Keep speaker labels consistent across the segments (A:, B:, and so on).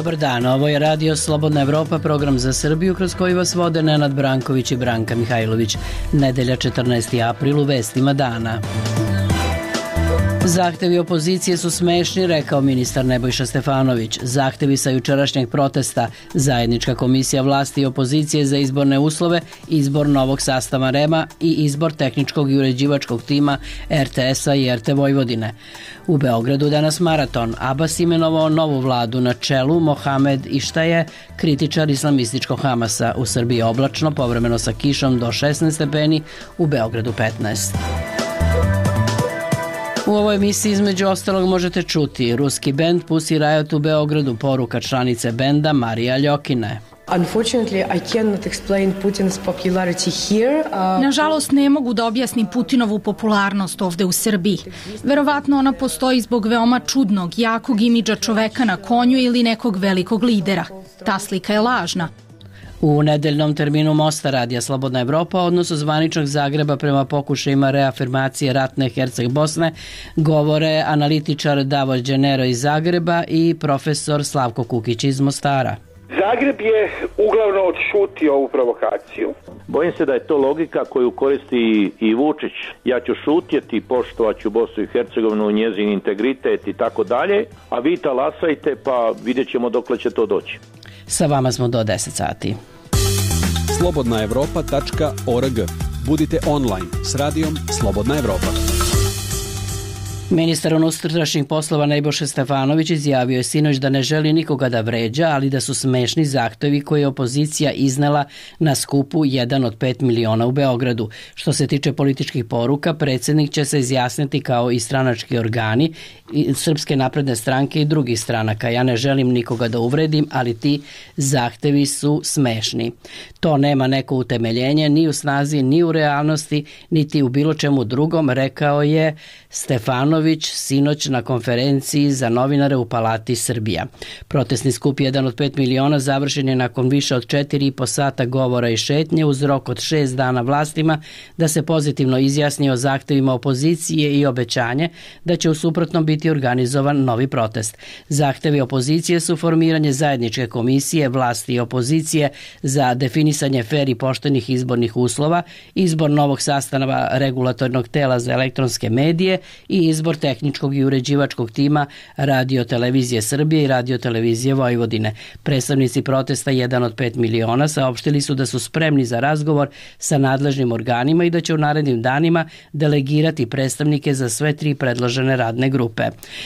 A: Dobar dan, ovo je Radio Slobodna Evropa, program za Srbiju kroz koji vas vode Nenad Branković i Branka Mihajlović. Nedelja 14. april u vestima dana. Zahtevi opozicije su smešni, rekao ministar Nebojša Stefanović. Zahtevi sa jučerašnjeg protesta, zajednička komisija vlasti i opozicije za izborne uslove, izbor novog sastava REM-a i izbor tehničkog i uređivačkog tima RTS-a i RT Vojvodine. U Beogradu danas maraton. Abbas imenovao novu vladu, na čelu Mohamed Ištaje, kritičar islamističkog Hamasa. U Srbiji oblačno, povremeno sa kišom do 16 stepeni, u Beogradu 15. U ovoj emisiji između ostalog možete čuti ruski bend Pussy Riot u Beogradu, poruka članice benda Marija Ljokine.
B: Nažalost, ne mogu da objasnim Putinovu popularnost ovde u Srbiji. Verovatno ona postoji zbog veoma čudnog, jakog imidža čoveka na konju ili nekog velikog lidera. Ta slika je lažna.
A: U nedeljnom terminu Mosta Radija Slobodna Evropa o odnosu zvaničnog Zagreba prema pokušajima reafirmacije ratne Herceg Bosne govore analitičar Davor Đenero iz Zagreba i profesor Slavko Kukić iz Mostara.
C: Zagreb je uglavnom odšutio ovu provokaciju.
D: Bojim se da je to logika koju koristi i Vučić. Ja ću šutjeti, poštovaću Bosnu i Hercegovinu, njezin integritet i tako dalje, a vi talasajte pa vidjet ćemo dokle će to doći.
A: Sa vama smo do 10 sati.
E: slobodnaevropa.org. Budite online s radijom Slobodna Evropa.
A: Ministar unutrašnjih poslova Nebojša Stefanović izjavio je sinoć da ne želi nikoga da vređa, ali da su smešni zahtevi koje je opozicija iznela na skupu 1 od 5 miliona u Beogradu. Što se tiče političkih poruka, predsjednik će se izjasniti kao i stranački organi Srpske napredne stranke i drugih stranaka. Ja ne želim nikoga da uvredim, ali ti zahtevi su smešni. To nema neko utemeljenje ni u snazi, ni u realnosti, niti u bilo čemu drugom, rekao je Stefanović sinoć na konferenciji za novinare u Palati Srbija. Protestni skup 1 od 5 miliona završen je nakon više od 4,5 sata govora i šetnje uz rok od 6 dana vlastima da se pozitivno izjasni o zahtevima opozicije i obećanje da će u suprotnom biti organizovan novi protest. Zahtevi opozicije su formiranje zajedničke komisije vlasti i opozicije za definisanje fer i poštenih izbornih uslova, izbor novog sastava regulatornog tela za elektronske medije i izbor tehničkog i uređivačkog tima Radio Televizije Srbije i Radio Televizije Vojvodine. Predstavnici protesta 1 od 5 miliona saopštili su da su spremni za razgovor sa nadležnim organima i da će u narednim danima delegirati predstavnike za sve 3 predložene radne grupe.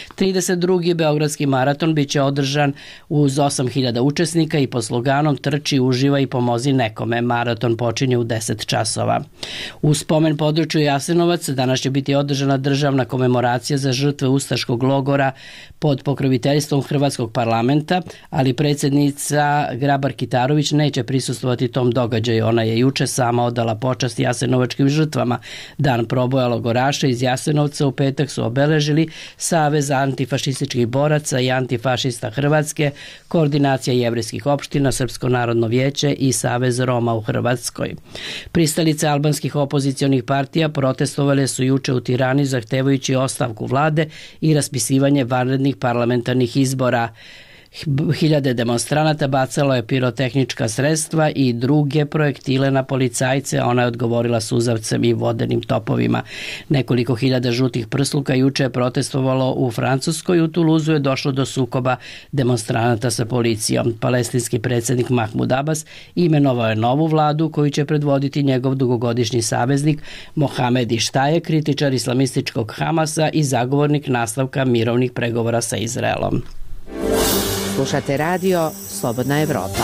A: 32. Beogradski maraton biće održan uz 8.000 učesnika i pod sloganom Trči, uživaj i pomozi nekome. Maraton počinje u 10 časova. U spomen području Jasenovac danas će biti održana državna komemoracija za žrtve ustaškog logora pod pokroviteljstvom Hrvatskog parlamenta, ali predsjednica Grabar-Kitarović neće prisustvovati tom događaju. Ona je juče sama odala počast jasenovačkim žrtvama. Dan proboja logoraša iz Jasenovca u petak su obeležili Savez antifašističkih boraca i antifašista Hrvatske, Koordinacija jevrejskih opština, Srpsko narodno vijeće i Savez Roma u Hrvatskoj. Pristalice albanskih opozicionih partija protestovale su juče u Tirani zahtevajući ostavku vlade i raspisivanje vanrednih parlamentarnih izbora. Hiljade demonstranata bacalo je pirotehnička sredstva i druge projektile na policajce, a ona je odgovorila suzavcem i vodenim topovima. Nekoliko hiljada žutih prsluka juče je protestovalo u Francuskoj. U Tuluzu je došlo do sukoba demonstranata sa policijom. Palestinski predsjednik Mahmud Abbas imenovao je novu vladu koju će predvoditi njegov dugogodišnji saveznik Mohamed Ištaje, kritičar islamističkog Hamasa i zagovornik nastavka mirovnih pregovora sa Izraelom.
F: Slušate radio Slobodna Evropa.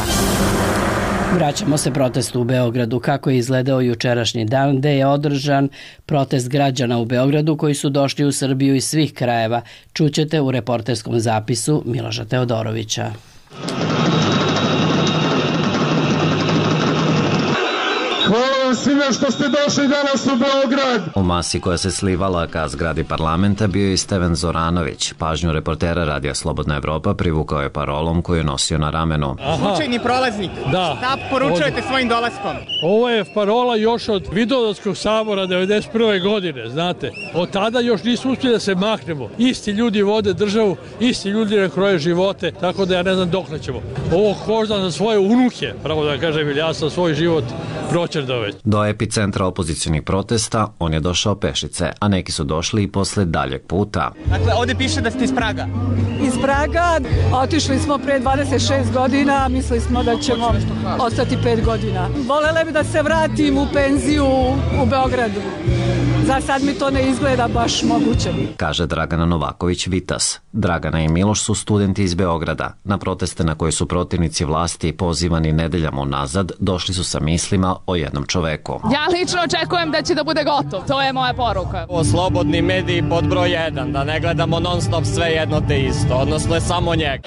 A: Vraćamo se protestu u Beogradu. Kako je izgledao jučerašnji dan, gde je održan protest građana u Beogradu koji su došli u Srbiju iz svih krajeva, čućete u reporterskom zapisu Miloša Teodorovića.
G: Hvala vam svima divno što ste došli danas u Beograd.
H: U masi koja se slivala ka zgradi parlamenta bio je i Stevan Zoranović. Pažnju reportera Radija Slobodna Evropa privukao je parolom koju je nosio na ramenu.
I: Slučajni prolaznik. Da. Šta poručujete svojim dolaskom?
J: Ovo je parola još od Vidovdanskog sabora 91. godine, znate. Od tada još nismo uspjeli da se maknemo. Isti ljudi vode državu, isti ljudi ne kroje živote, tako da ja ne znam dokle ćemo. Ovo kožda za svoje unuke, pravo da kažem, ili ja sam svoj život proćerdao već.
H: Do epicentra opozicionih protesta on je došao pešice, a neki su došli i posle daljeg puta.
I: Dakle, ovde piše da ste iz Praga.
K: Iz Praga, otišli smo pre 26 godina, mislili smo da ćemo ostati 5 godina. Volele bi da se vratim u penziju u Beogradu. Za sad mi to ne izgleda baš moguće.
H: Kaže Dragana Novaković-Vitas. Dragana i Miloš su studenti iz Beograda. Na proteste na koje su protivnici vlasti pozivani nedeljama unazad, došli su sa mislima o jednom čoveku.
L: Ja lično očekujem da će da bude gotov. To je moja poruka.
M: Slobodni mediji pod broj 1, da ne gledamo non stop sve jedno te isto, odnosno je samo njega.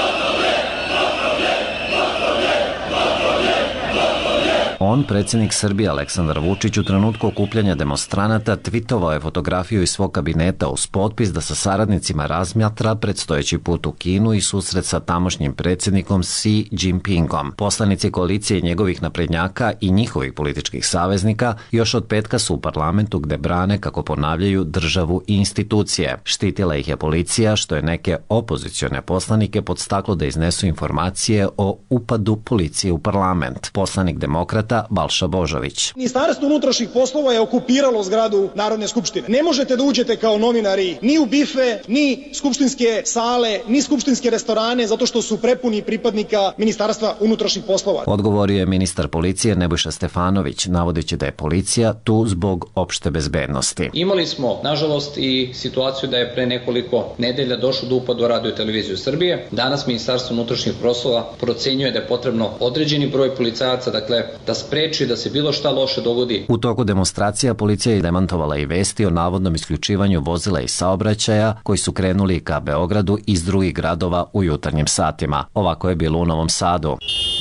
H: On, predsjednik Srbije Aleksandar Vučić, u trenutku okupljanja demonstranata tvitovao je fotografiju iz svog kabineta uz potpis da sa saradnicima razmatra predstojeći put u Kinu i susret sa tamošnjim predsjednikom Xi Jinpingom. Poslanici koalicije njegovih naprednjaka i njihovih političkih saveznika još od petka su u parlamentu gde brane, kako ponavljaju, državu i institucije. Štitila ih je policija, što je neke opozicione poslanike podstaklo da iznesu informacije o upadu policije u parlament. Poslanik Demokrata Balša Božović.
N: Ministarstvo unutrašnjih poslova je okupiralo zgradu Narodne skupštine. Ne možete da uđete kao novinari ni u bife, ni skupštinske sale, ni skupštinske restorane, zato što su prepuni pripadnika Ministarstva unutrašnjih poslova.
H: Odgovorio je ministar policije Nebojša Stefanović, navodeći da je policija tu zbog opšte bezbednosti.
O: Imali smo, nažalost, i situaciju da je pre nekoliko nedelja došlo do upada u Radio televiziju Srbije. Danas Ministarstvo unutrašnjih poslova procenjuje da je potrebno određeni broj policajaca, dakle, da spreči da se bilo šta loše dogodi.
H: U toku demonstracija policija je demantovala i vesti o navodnom isključivanju vozila i saobraćaja koji su krenuli ka Beogradu iz drugih gradova u jutarnjim satima. Ovako je bilo u Novom Sadu.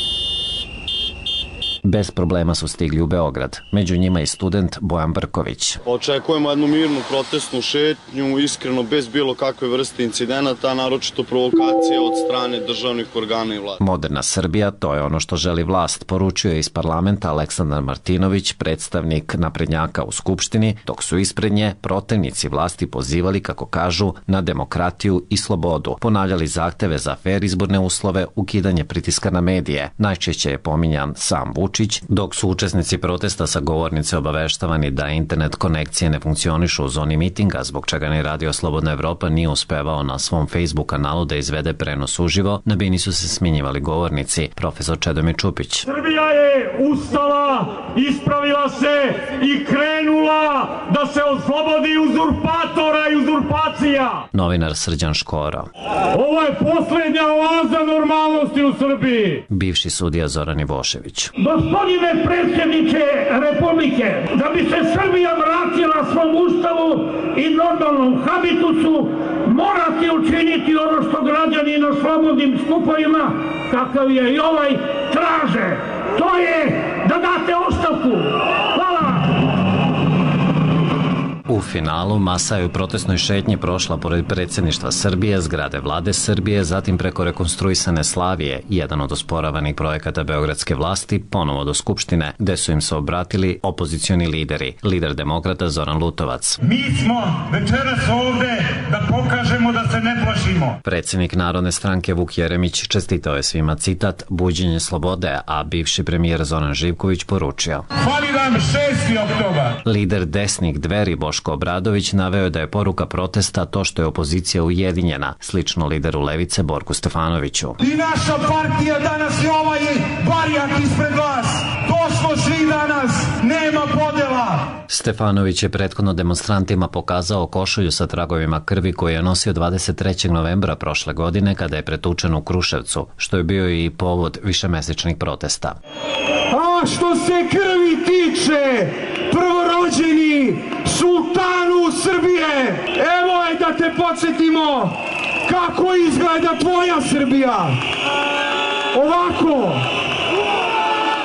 H: Bez problema su stigli u Beograd. Među njima i student Bojan Brković.
P: Očekujemo jednu mirnu protestnu šetnju, iskreno bez bilo kakve vrste incidenata, naročito provokacije od strane državnih organa i vlasti.
H: Moderna Srbija, to je ono što želi vlast, poručio je iz parlamenta Aleksandar Martinović, predstavnik naprednjaka u Skupštini, dok su ispred nje protivnici vlasti pozivali, kako kažu, na demokratiju i slobodu. Ponavljali zahteve za fer izborne uslove, ukidanje pritiska na medije. Najčešće je pominjan sam Vučić, dok su učesnici protesta sa govornice obaveštavani da internet konekcije ne funkcionišu u zoni mitinga, zbog čega ni Radio Slobodna Evropa nije uspevao na svom Facebook kanalu da izvede prenos uživo, na bini su se smenjivali govornici. Profesor Čedomir Čupić.
Q: Srbija je ustala, ispravila se i krenula da se oslobodi uzurpatora i uzurpacija.
H: Novinar Srđan Škoro.
Q: Ovo je poslednja oaza normalnosti u Srbiji.
H: Bivši sudija Zoran Ivošević.
Q: Gospodine predsjedniče Republike, da bi se Srbija vratila svom ustavu i normalnom habitusu, morate učiniti ono što građani na slobodnim skupovima, kakav je i ovaj, traže. To je da date ostavku. Hvala.
H: U finalu masa je u protestnoj šetnji prošla pored predsjedništva Srbije, zgrade vlade Srbije, zatim preko rekonstruisane Slavije, jedan od osporavanih projekata beogradske vlasti, ponovo do Skupštine, gde su im se obratili opozicioni lideri. Lider Demokrata Zoran Lutovac.
Q: Mi smo večeras ovde da pokažemo da se ne plašimo.
H: Predsjednik Narodne stranke Vuk Jeremić čestitao je svima, citat, buđenje slobode, a bivši premijer Zoran Živković poručio.
Q: Fali nam 6. oktobar.
H: Lider desnih Dveri Boško Obradović naveo da je poruka protesta to što je opozicija ujedinjena, slično lideru Levice Borku Stefanoviću.
Q: I naša partija danas je ovaj varijant ispred vas. To smo svi danas, nema podela.
H: Stefanović je prethodno demonstrantima pokazao košulju sa tragovima krvi koju je nosio 23. novembra prošle godine kada je pretučen u Kruševcu, što je bio i povod višemesečnih protesta.
Q: A što se krvi tiče, prvorođeni sultanu Srbije, evo je da te podsjetimo kako izgleda tvoja Srbija. Ovako.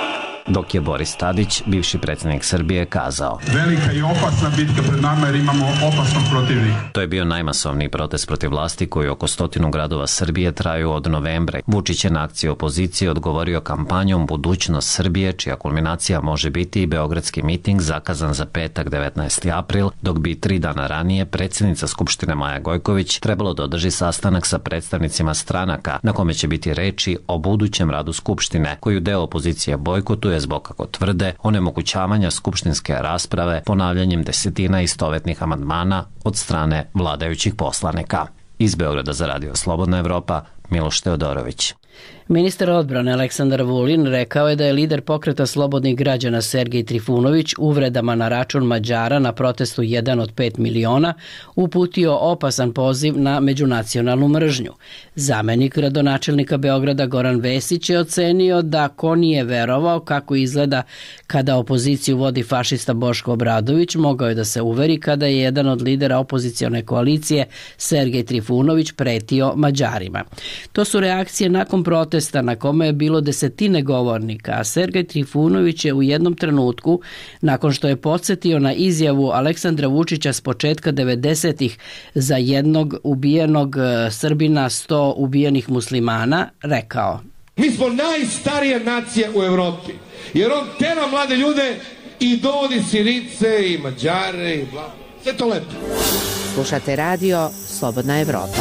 H: dok je Boris Tadić, bivši predsjednik Srbije, kazao:
G: Velika i opasna bitka pred nama jer imamo opasnog protivnika.
H: To je bio najmasovniji protest protiv vlasti koji oko 100 gradova Srbije traju od novembra. Vučić je na akciju opozicije odgovorio kampanjom Budućnost Srbije, čija kulminacija može biti i beogradski miting zakazan za petak 19. april, dok bi 3 dana ranije predsjednica Skupštine Maja Gojković trebalo da održi sastanak sa predstavnicima stranaka na kome će biti reči o budućem radu Skupštine, koju deo opozicije bojkotuje zbog, kako tvrde, onemogućavanja skupštinske rasprave ponavljanjem desetina istovetnih amandmana od strane vladajućih poslanika. Iz Beograda za Radio Slobodna Evropa, Miloš Teodorović.
A: Ministar odbrane Aleksandar Vulin rekao je da je lider pokreta slobodnih građana Sergej Trifunović uvredama na račun Mađara na protestu 1 od 5 miliona uputio opasan poziv na međunacionalnu mržnju. Zamenik gradonačelnika Beograda Goran Vesić je ocenio da ko nije verovao kako izgleda kada opoziciju vodi fašista Boško Obradović, mogao je da se uveri kada je jedan od lidera opozicione koalicije Sergej Trifunović pretio Mađarima. To su reakcije nakon protesta na kome je bilo desetine govornika, a Sergej Trifunović je u jednom trenutku, nakon što je podsjetio na izjavu Aleksandra Vučića s početka 90-ih za jednog ubijenog Srbina 100 ubijenih muslimana, rekao:
R: Mi smo najstarija nacija u Evropi, jer on tera mlade ljude i dovodi Sirice i Mađare i bla. Sve to lepo.
F: Slušate radio Slobodna Evropa.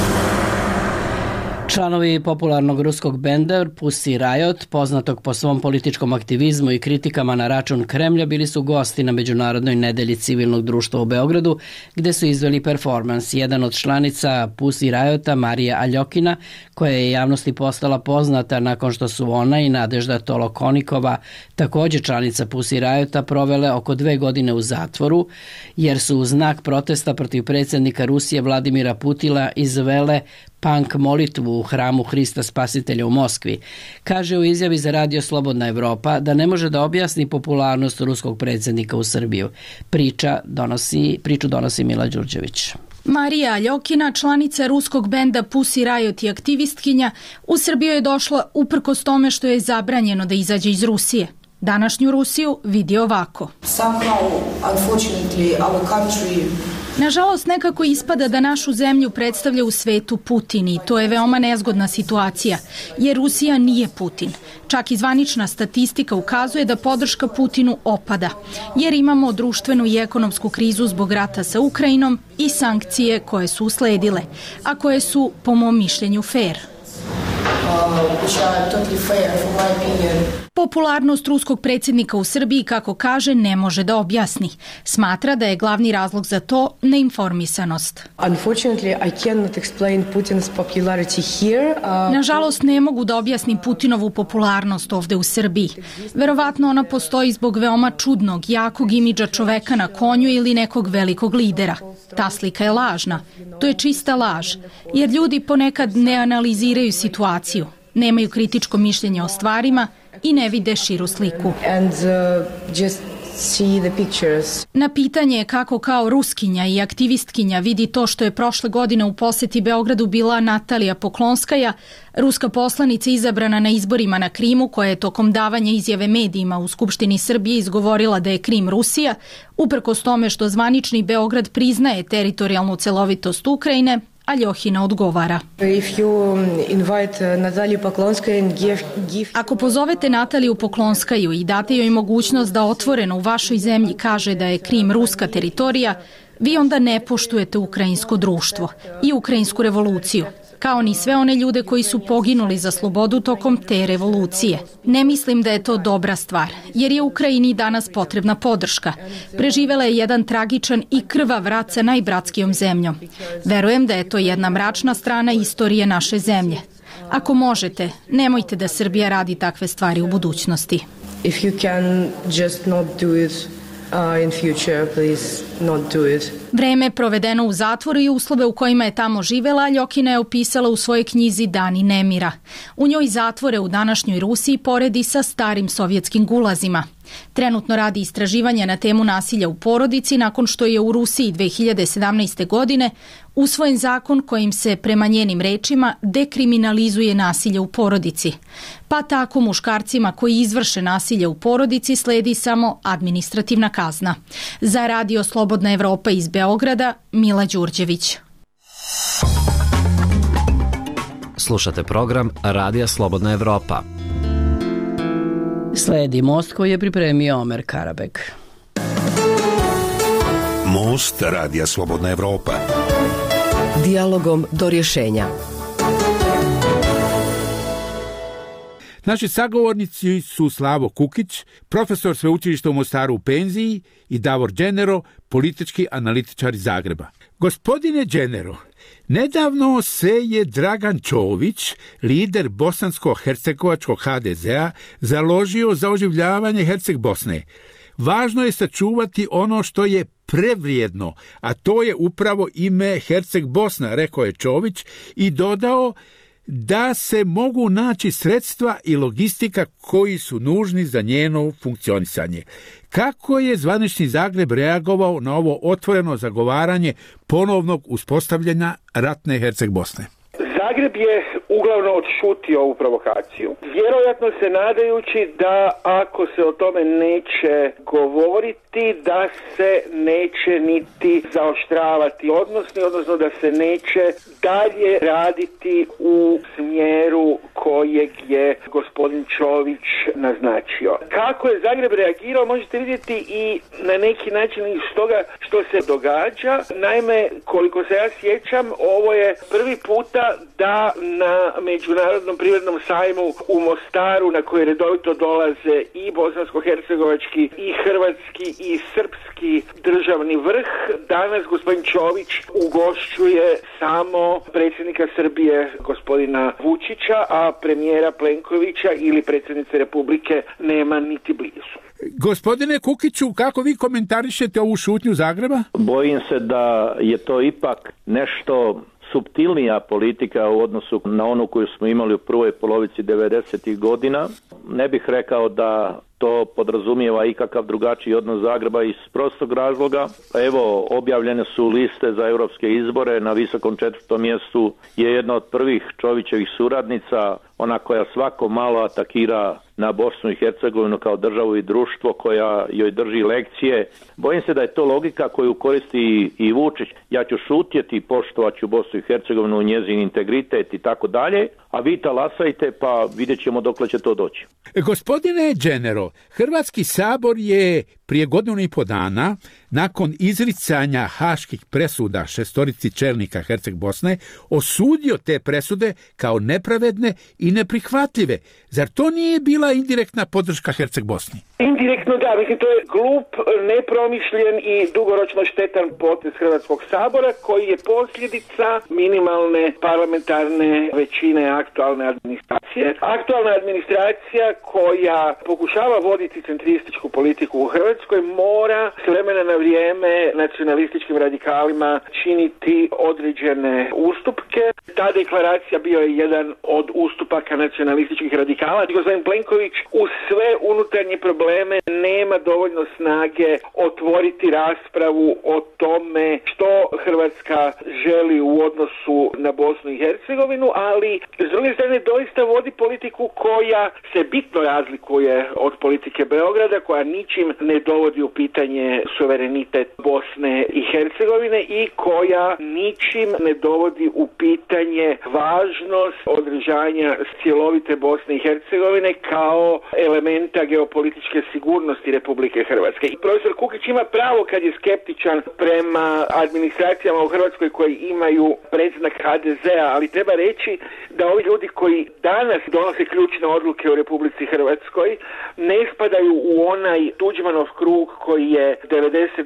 A: Članovi popularnog ruskog benda Pussy Riot, poznatog po svom političkom aktivizmu i kritikama na račun Kremlja, bili su gosti na Međunarodnoj nedelji civilnog društva u Beogradu, gde su izveli performans. Jedan od članica Pussy Riota, Marija Aljokina, koja je javnosti postala poznata nakon što su ona i Nadežda Tolokonikova, također članica Pussy Riota, provele oko 2 godine u zatvoru, jer su u znak protesta protiv predsjednika Rusije Vladimira Putina izvele punk molitvu u hramu Hrista Spasitelja u Moskvi. Kaže u izjavi za Radio Slobodna Evropa da ne može da objasni popularnost ruskog predsjednika u Srbiju. Priču donosi Mila Đurđević.
B: Marija Aljokina, članica ruskog benda Pussy Riot i aktivistkinja, u Srbiju je došla uprkos tome što je zabranjeno da izađe iz Rusije. Današnju Rusiju vidi ovako. Nažalost, nekako ispada da našu zemlju predstavlja u svetu Putin i to je veoma nezgodna situacija, jer Rusija nije Putin. Čak i zvanična statistika ukazuje da podrška Putinu opada, jer imamo društvenu i ekonomsku krizu zbog rata sa Ukrajinom i sankcije koje su usledile, a koje su, po mom mišljenju, fair. Popularnost ruskog predsjednika u Srbiji, kako kaže, ne može da objasni. Smatra da je glavni razlog za to neinformisanost. Nažalost, ne mogu da objasnim Putinovu popularnost ovde u Srbiji. Verovatno ona postoji zbog veoma čudnog, jakog imidža čoveka na konju ili nekog velikog lidera. Ta slika je lažna. To je čista laž, jer ljudi ponekad ne analiziraju situaciju, nemaju kritičko mišljenje o stvarima i ne vide širu sliku. Na pitanje kako kao Ruskinja i aktivistkinja vidi to što je prošle godine u poseti Beogradu bila Natalija Poklonskaja, ruska poslanica izabrana na izborima na Krimu, koja je tokom davanja izjave medijima u Skupštini Srbije izgovorila da je Krim Rusija, uprkos tome što zvanični Beograd priznaje teritorijalnu celovitost Ukrajine, Aljokina odgovara. Ako pozovete Nataliju Poklonskaju i date joj mogućnost da otvoreno u vašoj zemlji kaže da je Krim ruska teritorija, vi onda ne poštujete ukrajinsko društvo i ukrajinsku revoluciju, kao ni sve one ljude koji su poginuli za slobodu tokom te revolucije. Ne mislim da je to dobra stvar, jer je Ukrajini danas potrebna podrška. Preživela je jedan tragičan i krvav rat sa najbratskijom zemljom. Verujem da je to jedna mračna strana istorije naše zemlje. Ako možete, nemojte da Srbija radi takve stvari u budućnosti.
S: If you can just not do it in future, please not do it.
B: Vreme provedeno u zatvoru i uslove u kojima je tamo živela, Ljokina je opisala u svojoj knjizi Dani nemira. U njoj zatvore u današnjoj Rusiji poredi sa starim sovjetskim gulazima. Trenutno radi istraživanja na temu nasilja u porodici nakon što je u Rusiji 2017. godine usvojen zakon kojim se, prema njenim rečima, dekriminalizuje nasilje u porodici. Pa tako muškarcima koji izvrše nasilje u porodici sledi samo administrativna kazna. Za Radio Slobodna Evropa iz Beograda, Mila Đurđević.
H: Slušate program Radija Slobodna Evropa.
A: Sledi Most koji je pripremio Omer Karabek.
T: Most Radija Slobodna Evropa.
F: Dijalogom do rješenja.
U: Naši sagovornici su Slavo Kukić, profesor sveučilišta u Mostaru u penziji, i Davor Dženero, politički analitičar iz Zagreba. Gospodine Dženero, nedavno se je Dragan Čović, lider bosansko-hercegovačkog HDZ-a, založio za oživljavanje Herceg Bosne. Važno je sačuvati ono što je prevrijedno, a to je upravo ime Herceg Bosna, rekao je Čović i dodao da se mogu naći sredstva i logistika koji su nužni za njeno funkcionisanje. Kako je zvanični Zagreb reagovao na ovo otvoreno zagovaranje ponovnog uspostavljanja ratne Herceg Bosne?
C: Zagreb je uglavnom odšutio ovu provokaciju, vjerojatno se nadajući da ako se o tome neće govoriti, da se neće niti zaoštravati odnosni, odnosno da se neće dalje raditi u smjeru kojeg je gospodin Čović naznačio. Kako je Zagreb reagirao možete vidjeti i na neki način iz toga što se događa. Naime, koliko se ja sjećam, ovo je prvi puta da na Međunarodnom privrednom sajmu u Mostaru, na koji redovito dolaze i bosansko-hercegovački, i hrvatski, i srpski državni vrh, danas gospodin Čović ugošćuje samo predsjednika Srbije gospodina Vučića, a premijera Plenkovića ili predsjednice Republike nema niti blizu.
U: Gospodine Kukiću, kako vi komentarišete ovu šutnju Zagreba?
D: Bojim se da je to ipak nešto suptilnija politika u odnosu na onu koju smo imali u prvoj polovici 90. godina. Ne bih rekao da to podrazumijeva ikakav drugačiji odnos Zagreba iz prostog razloga. Evo, objavljene su liste za europske izbore. Na visokom 4. mjestu je jedna od prvih Čovićevih suradnica, ona koja svako malo atakira na Bosnu i Hercegovinu kao državu i društvo, koja joj drži lekcije. Bojim se da je to logika koju koristi i Vučić. Ja ću šutjeti, poštovat ću Bosnu i Hercegovinu, njezin integritet i tako dalje, a vi talasajte pa vidjet ćemo dokle će to doći.
U: Gospodine Dženero, Hrvatski sabor je prije 1,5 dana, nakon izricanja haških presuda 6 čelnika Herceg Bosne, osudio te presude kao nepravedne i neprihvatljive. Zar to nije bila indirektna podrška Herceg Bosni?
C: Indirektno da, mislim to je glup, nepromišljen i dugoročno štetan potez Hrvatskog sabora koji je posljedica minimalne parlamentarne većine aktualne administracije. Aktualna administracija koja pokušava voditi centrističku politiku u Hrvatskoj mora s vremena na vrijeme nacionalističkim radikalima činiti određene ustupke. Ta deklaracija bio je jedan od ustupaka nacionalističkih radikala. Gospodin Plenković uz sve unutarnje probleme nema dovoljno snage otvoriti raspravu o tome što Hrvatska želi u odnosu na Bosnu i Hercegovinu, ali s druge strane doista vodi politiku koja se bitno razlikuje od politike Beograda, koja ničim ne dovodi u pitanje suverenitet Bosne i Hercegovine i koja ničim ne dovodi u pitanje važnost održanja cjelovite Bosne i Hercegovine kao elementa geopolitičke sigurnosti Republike Hrvatske. I profesor Kukić ima pravo kad je skeptičan prema administracijama u Hrvatskoj koji imaju predznak HDZ-a, ali treba reći da ovi ljudi koji danas donose ključne odluke u Republici Hrvatskoj ne spadaju u onaj Tuđmanov krug koji je 92.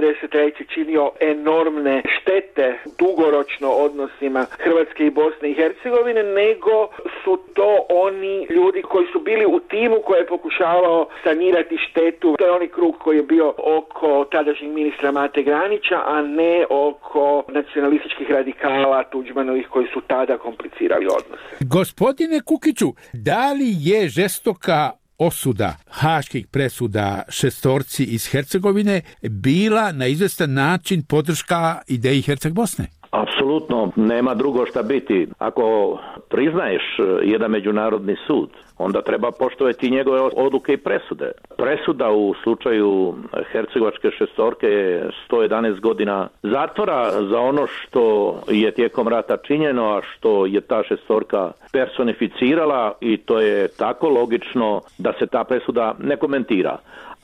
C: 93. činio enormne štete dugoročno odnosima Hrvatske i Bosne i Hercegovine, nego su to oni ljudi koji su bili u timu koji je pokušavao sanirati štetu. To je onaj krug koji je bio oko tadašnjeg ministra Mate Granića, a ne oko nacionalističkih radikala Tuđmanovih koji su tada komplicirali odnose.
U: Gospodine Kukiću, da li je žestoka osuda haških presuda šestorci iz Hercegovine bila na izvestan način podrška ideji Herceg Bosne?
D: Apsolutno, nema drugo šta biti. Ako priznaješ jedan međunarodni sud, onda treba poštovati njegove odluke i presude. Presuda u slučaju hercegovačke šestorke je 111 godina zatvora za ono što je tijekom rata činjeno, a što je ta šestorka personificirala, i to je tako logično da se ta presuda ne komentira.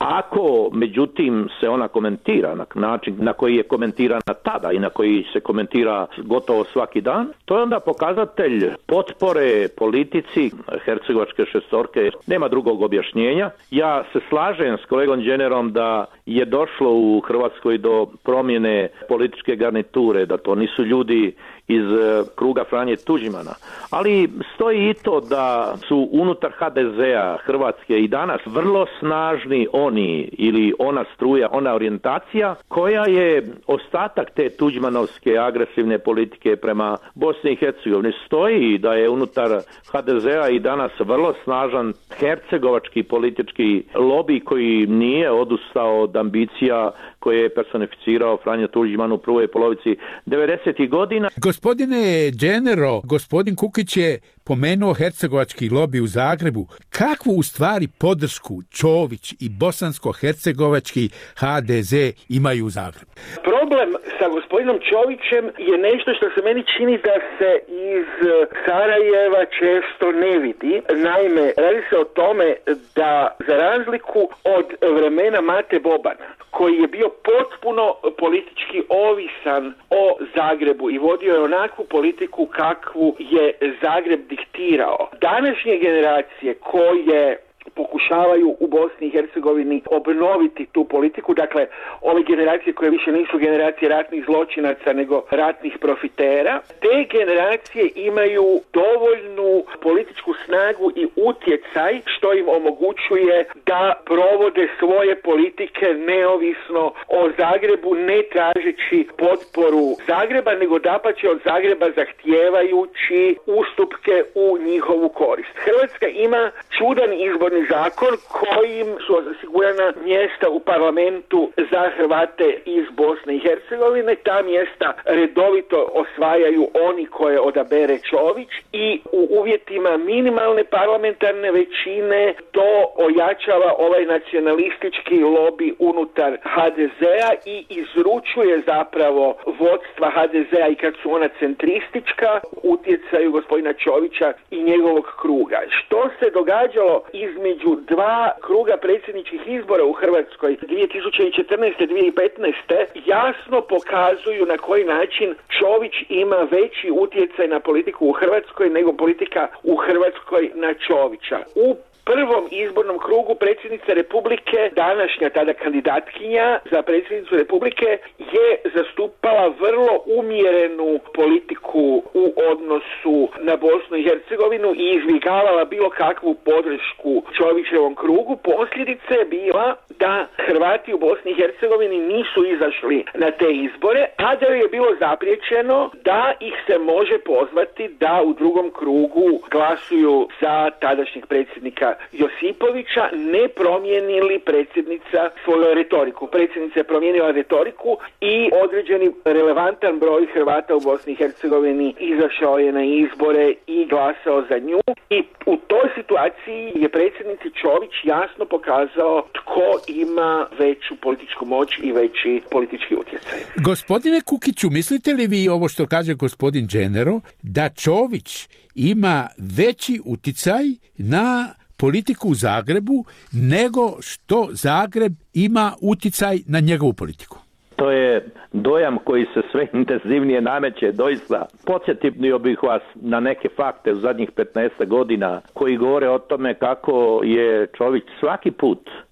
D: Ako, međutim, se ona komentira na način na koji je komentirana tada i na koji se komentira gotovo svaki dan, to je onda pokazatelj potpore politici hercegovačke šestorke. Nema drugog objašnjenja. Ja se slažem s kolegom Đenerom da je došlo u Hrvatskoj do promjene političke garniture, da to nisu ljudi iz kruga Franje Tuđmana. Ali stoji i to da su unutar HDZ-a Hrvatske i danas vrlo snažni oni ili ona struja, ona orijentacija koja je ostatak te tuđmanovske agresivne politike prema Bosni i Hercegovini. Stoji da je unutar HDZ-a i danas vrlo snažan hercegovački politički lobij koji nije odustao od ambicija koje je personificirao Franjo Tuđman u prvoj polovici 90. godina.
U: Gospodine Đenero, gospodin Kukić je pomenuo hercegovački lobij u Zagrebu. Kakvu u stvari podršku Čović i bosansko-hercegovački HDZ imaju u Zagrebu?
C: Problem sa gospodinom Čovićem je nešto što se meni čini da se iz Sarajeva često ne vidi. Naime, radi se o tome da za razliku od vremena Mate Bobana, koji je bio potpuno politički ovisan o Zagrebu i vodio je onakvu politiku kakvu je Zagreb diktirao. Današnje generacije koje pokušavaju u Bosni i Hercegovini obnoviti tu politiku, dakle ove generacije koje više nisu generacije ratnih zločinaca nego ratnih profitera, te generacije imaju dovoljnu političku snagu i utjecaj što im omogućuje da provode svoje politike neovisno o Zagrebu, ne tražeći potporu Zagreba, nego dapače od Zagreba zahtijevajući ustupke u njihovu korist. Hrvatska ima čudan izborni zakon kojim su osigurana mjesta u parlamentu za Hrvate iz Bosne i Hercegovine. Ta mjesta redovito osvajaju oni koje odabere Čović i u uvjetima minimalne parlamentarne većine to ojačava ovaj nacionalistički lobi unutar HDZ-a i izručuje zapravo vodstva HDZ-a i kad su ona centristička utjecaju gospodina Čovića i njegovog kruga. Što se događalo između dva kruga predsjedničkih izbora u Hrvatskoj 2014-2015 jasno pokazuju na koji način Čović ima veći utjecaj na politiku u Hrvatskoj nego politika u Hrvatskoj na Čovića. U prvom izbornom krugu predsjednica Republike, današnja tada kandidatkinja za predsjednicu Republike, je zastupala vrlo umjerenu politiku u odnosu na Bosnu i Hercegovinu i izbjegavala bilo kakvu podršku Čovićevom krugu. Posljedica je bila da Hrvati u Bosni i Hercegovini nisu izašli na te izbore, a da je bilo zapriječeno da ih se može pozvati da u drugom krugu glasuju za tadašnjeg predsjednika Josipovića, ne promijeni li predsjednica svoju retoriku. Predsjednica je promijenila retoriku i određeni relevantan broj Hrvata u Bosni i Hercegovini izašao je na izbore i glasao za nju. I u toj situaciji je predsjednici Čović jasno pokazao tko ima veću političku moć i veći politički utjecaj.
U: Gospodine Kukiću, mislite li vi ovo što kaže gospodin Đenero, da Čović ima veći utjecaj na politiku u Zagrebu nego što Zagreb ima utjecaj na njegovu politiku?
D: To je dojam koji se sve intenzivnije nameće, doista. Podsjetio bih vas na neke fakte u zadnjih 15 godina koji govore o tome kako je Čović svaki put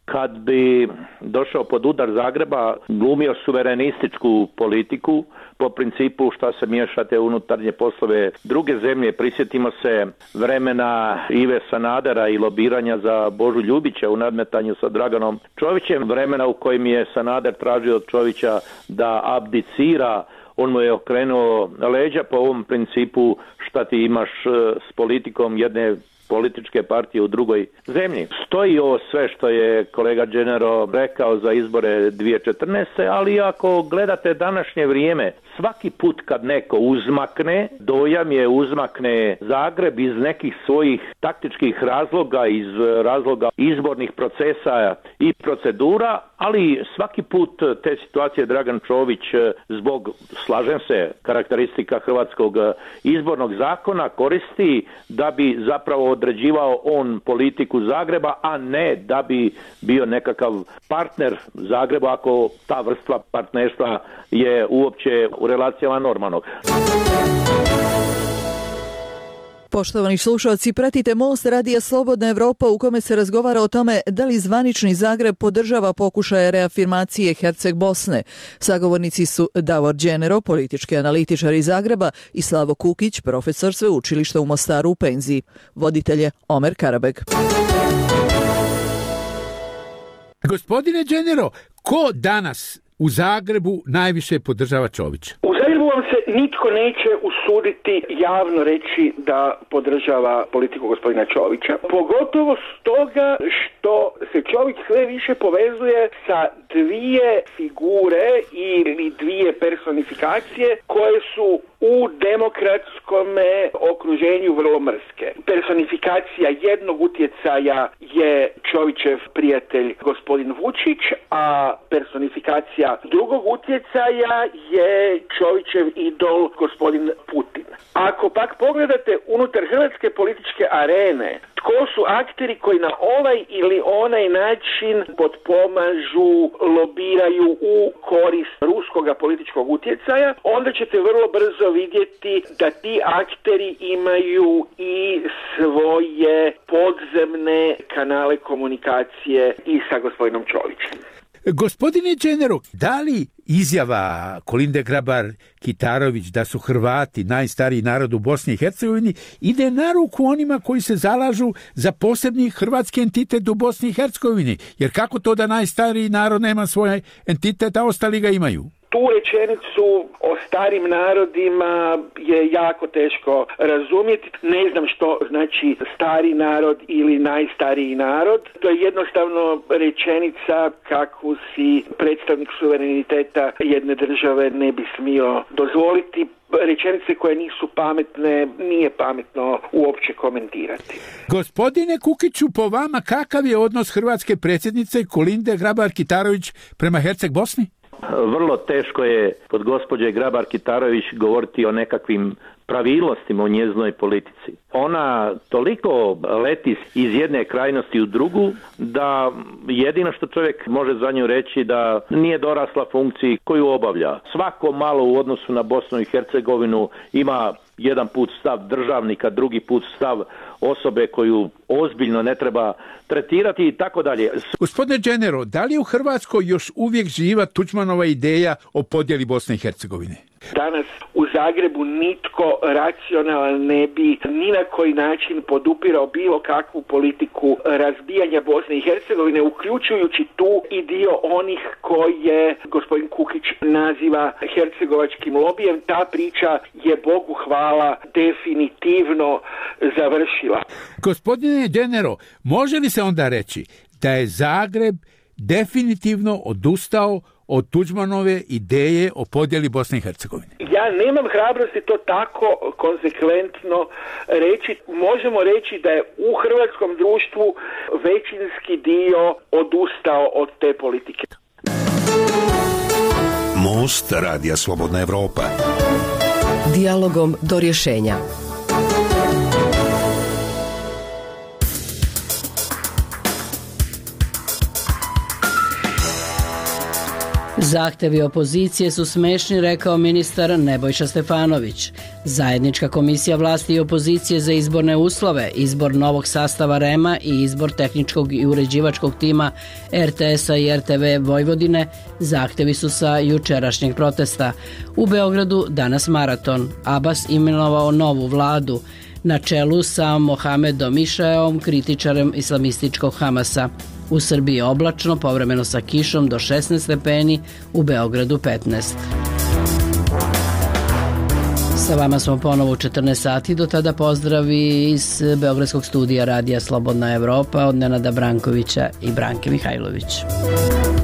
D: kad bi došao pod udar Zagreba, glumio suverenističku politiku po principu šta se miješate u unutarnje poslove druge zemlje. Prisjetimo se vremena Ive Sanadera i lobiranja za Božu Ljubića u nadmetanju sa Draganom Čovićem, vremena u kojem je Sanader tražio od Čovića da abdicira. On mu je okrenuo leđa po ovom principu šta ti imaš s politikom jedne političke partije u drugoj zemlji. Stoji ovo sve što je kolega Genero rekao za izbore 2014. ali ako gledate današnje vrijeme, svaki put kad neko uzmakne, dojam je uzmakne Zagreb iz nekih svojih taktičkih razloga, iz razloga izbornih procesa i procedura, ali svaki put te situacije Dragan Čović zbog, slažem se, karakteristika hrvatskog izbornog zakona koristi da bi zapravo određivao on politiku Zagreba, a ne da bi bio nekakav partner Zagreba ako ta vrsta partnerstva je uopće u relacijama normalnog.
S: Poštovani slušalci, pratite Most Radija Slobodna Evropa u kome se razgovara o tome da li zvanični Zagreb podržava pokušaje reafirmacije Herceg Bosne. Sagovornici su Davor Genero, politički analitičar iz Zagreba, i Slavo Kukić, profesor sveučilišta u Mostaru u penziji. Voditelj je Omer Karabeg.
U: Gospodine Genero, ko danas u Zagrebu najviše podržava Čovića?
C: U Zagrebu vam se nitko neće usuditi javno reći da podržava politiku gospodina Čovića. Pogotovo stoga što se Čović sve više povezuje sa dvije figure ili dvije personifikacije koje su u demokratskom okruženju vrlo mrske. Personifikacija jednog utjecaja je Čovićev prijatelj gospodin Vučić, a personifikacija drugog utjecaja je Čovićev idol gospodin Putin. Ako pak pogledate unutar hrvatske političke arene, tko su akteri koji na ovaj ili onaj način potpomažu, lobiraju u korist ruskoga političkog utjecaja, onda ćete vrlo brzo vidjeti da ti akteri imaju i svoje podzemne kanale komunikacije i sa gospodinom Čovićem.
U: Gospodine Genero, da li izjava Kolinde Grabar-Kitarović da su Hrvati najstariji narod u Bosni i Hercegovini ide na ruku onima koji se zalažu za posebni hrvatski entitet u Bosni i Hercegovini? Jer kako to da najstariji narod nema svoj entitet, a ostali ga imaju?
C: Tu rečenicu o starim narodima je jako teško razumjeti. Ne znam što znači stari narod ili najstariji narod. To je jednostavno rečenica kakvu si predstavnik suvereniteta jedne države ne bi smio dozvoliti. Rečenice koje nisu pametne, nije pametno uopće komentirati.
U: Gospodine Kukiću, po vama kakav je odnos hrvatske predsjednice Kolinde Grabar-Kitarović prema Herceg Bosni?
D: Vrlo teško je kod gospođe Grabar-Kitarović govoriti o nekakvim pravilnostima u njezinoj politici. Ona toliko leti iz jedne krajnosti u drugu da jedino što čovjek može za nju reći da nije dorasla funkciji koju obavlja. Svako malo u odnosu na Bosnu i Hercegovinu ima jedan put stav državnika, drugi put stav osobe koju ozbiljno ne treba tretirati i tako dalje.
U: Gospodine Genero, da li u Hrvatskoj još uvijek živa Tuđmanova ideja o podjeli Bosne i Hercegovine?
C: Danas u Zagrebu nitko racionalan ne bi ni na koji način podupirao bilo kakvu politiku razbijanja Bosne i Hercegovine, uključujući tu i dio onih koje gospodin Kukić naziva hercegovačkim lobijem. Ta priča je, Bogu hvala, definitivno završila.
U: Gospodine Genero, može li se onda reći da je Zagreb definitivno odustao od Tuđmanove ideje o podjeli Bosne i Hercegovine?
C: Ja nemam hrabrosti to tako konsekventno reći. Možemo reći da je u hrvatskom društvu većinski dio odustao od te politike.
T: Most Radija Slobodna Evropa.
F: Dijalogom do rješenja.
A: Zahtevi opozicije su smešni, rekao ministar Nebojša Stefanović. Zajednička komisija vlasti i opozicije za izborne uslove, izbor novog sastava REM-a i izbor tehničkog i uređivačkog tima RTS-a i RTV Vojvodine zahtevi su sa jučerašnjeg protesta. U Beogradu danas maraton. Abbas imenovao novu vladu na čelu sa Mohamedom Išaeom, kritičarem islamističkog Hamasa. U Srbiji oblačno, povremeno sa kišom do 16 stepeni, u Beogradu 15. Sa vama smo ponovo u 14 sati, do tada pozdravi iz Beogradskog studija Radija Slobodna Evropa od Nenada Brankovića i Branke Mihajlović.